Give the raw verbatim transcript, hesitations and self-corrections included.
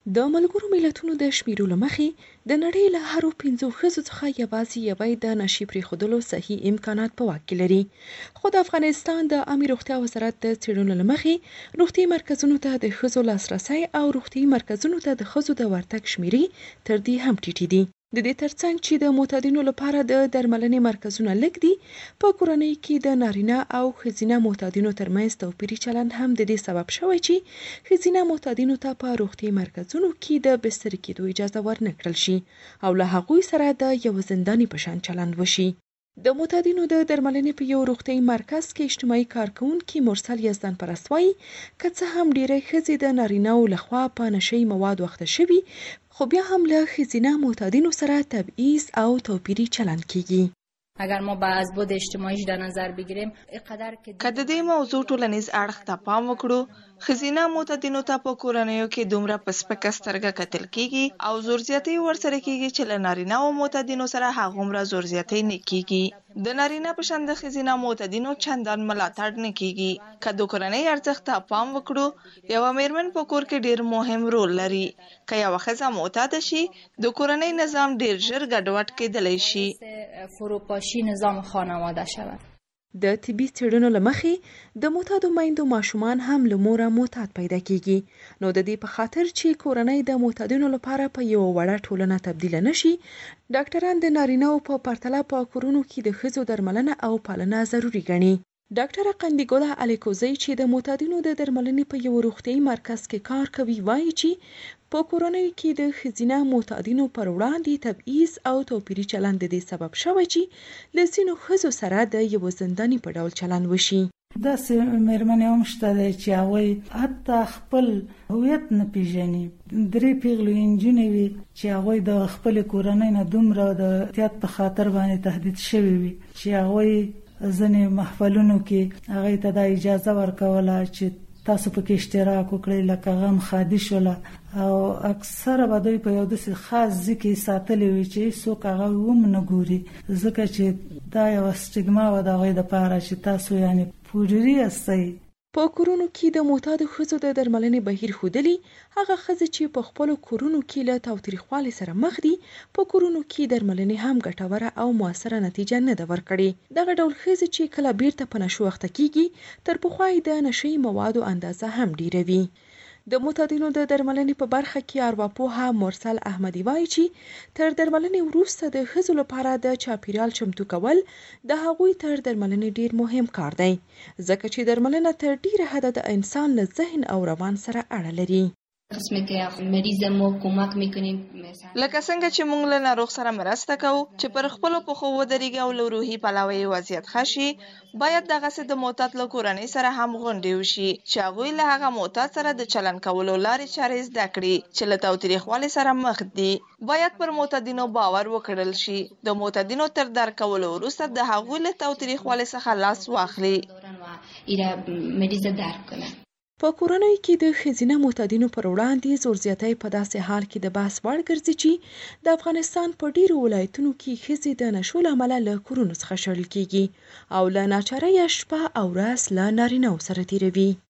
د ملګرو ملتونو د شمیرو له مخې د نړۍ له هرو پنځو ښځو څخه یوازې یوې د نشي پرېښودلو صحیح امکانات په واک کې لري. خو د افغانستان د عامه روغتیا وزارت د څېړنو له مخې روغتیايي مرکزونو ته د ښځو لاسرسی او روغتیايي مرکزونو ته د ښځو د ورتګ شمیرې تر دې هم ټیټې دي. د دې ترڅنګ چې د معتادینو لپاره د درملنې مرکزونه لږ دي، په کورنۍ کې د نارینه او ښځینه معتادینو ترمنځ توپیري چلند هم د دې سبب شوی چې ښځینه معتادینو ته په روغتیايي مرکزونو کې د بسترې کېدو اجازه ورنه کړل شي او له هغوی سره د یو زنداني په شان چلند وشي. د معتادینو د درملنې په یو روغتیايي مرکز کې اجتماعي کارکوونکي مرسل یزدان پرست وایي، که څه هم ډېری ښځې د نارینه‌و لخوا په نشهیي موادو اخته شوي، خو بیا هم له ښځینه معتادینو سره تبعیض او توپیري چلند کیږي. اگر ما با ازبود اجتماعیش در نظر بگیریم قدر که د دې موضوع ټولنیز اړخ ته پام وکړو، ښځینه معتادینو ته په کورنیو کې دومره په سپکه سترګه کتل کیږي او زور زیاتی ورسره کیږي چې له نارینه او معتادینو سره هغومره زور زیاتی نه کیږي. د نارینه په شان د ښځینه معتادینو چندان ملاتړ نه کیږي. که د کورنۍ ارزښت ته پام وکړو، یوه میرمن په کور کې ډیر مهم رول لري. که یوه ښځه معتاده شي، د کورنۍ نظام ډیر ژر ګډوډ کیدلی شي. فروپاشی نظام خانواده شود. د طبي څېړنو له مخې د معتادو میندو ماشومان هم له موره معتاد پیدا کیږي. نو د دې په خاطر چې کورنۍ د معتادینو لپاره په یوه وړه ټولنه تبدیله نشي، ډاکټران د نارینه‌و په پرتله په کورونو کې د ښځو درملنه او پالنه ضروري ګڼي. ډاکټره قندیګله الیکوزی چې د معتادینو د درملنې په یو روغتیايي مرکز کې کار کوي، وایي چې په کورنیو کې د ښځینه معتادینو پر وړاندې تبعیض او توپیري چلند د دې سبب شوی چې له ځینو ښځو سره د یو زنداني په ډول چلند وشي. داسې مېرمنې هم شته دی چې هغوی حتی خپل هویت نه پیژني. درې پیغلو نجونې وي چې هغوی د خپلې کورنۍ نه دومره د احتیاط په خاطر باندې تهدید شوي وي چې هغوی ځینې محفلونو کې هغوی ته دا اجازه ورکوله چې تاسو پکې اشتراک وکړئ، لکه غم خادي شوله، او اکثره به دوی په یو داسې خاص ځای کې ساتلي وي چې هېڅوک هغه هم نه ګوري، ځکه چې دا یوه سټیګما وه د هغوی دپاره چې تاسو یعنې پوډري یاستئ. په کورونو کې د معتادو ښځو د درملنې بهیر ښودلي، هغه ښځې چې په خپلو کورونو کې له تاوتریخوالي سره مخ دي، په کورونو کې درملنې هم ګټوره او موثره نتیجه نه ده ورکړې. دغه ډول ښځې چې کله بیرته په نشو اخته کیږي، تر پخوا یې د نشهیي موادو اندازه هم ډیره وي. د معتادینو د درملنې په برخه کې ارواپوهه مرسل احمدي وایي چې تر درملنې وروسته د ښځو لپاره د چاپیریال چمتو کول د هغوی تر درملنې ډیر مهم کار دی، ځکه چې درملنه تر ډیره حده د انسان له ذهن او روان سره اړه لري. قسمه که مریض ما کمک میکنیم، لکه څنګه چې موږ له ناروغ سره مرسته کوو چې پر خپلو پښو ودرېږي او له روحي پلوه یې وضعیت ښه شي، باید دغسې د معتاد له کورنۍ سره هم غونډې وشي چې هغوی له هغه معتاد سره د چلند کولو لارې چارې زده کړي چې له تاوتریخوالي سره مخ دي. باید پر معتادینو باور وکړل شي، د معتادینو تر درک کولو وروسته د هغوی له تاوتریخوالي څخه لاس واخلي. مریض درک کنه. په کورنۍ کې د ښځینه معتادینو پر وړاندې زور زیاتی په داسې حال کې د بحث وړ ګرځي چې د افغانستان په ډیرو ولایتونو کې ښځې د نشو له امله له کورونو څخه شړل کیږي او له ناچارۍ شپه او ورځ له نارینه‌و سره تیروي.